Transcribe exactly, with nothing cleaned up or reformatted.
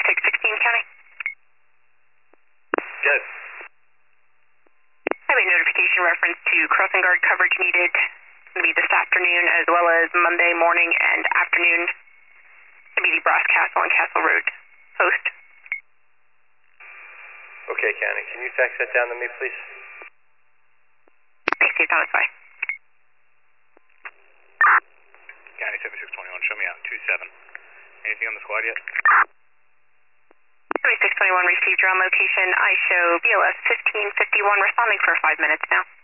six sixteen County. Good. I have a notification reference to crossing guard coverage needed. It's going to be this afternoon as well as Monday morning and afternoon. It's going to be the Brass Castle on Castle Road post. Okay, County. Can you fax that down to me, please? Thanks, Steve Thomas. Bye. County seventy-six twenty-one, show me out, two seven. Anything on the squad yet? seventy-six twenty-one received your on location. I show B L S fifteen fifty-one responding for five minutes now.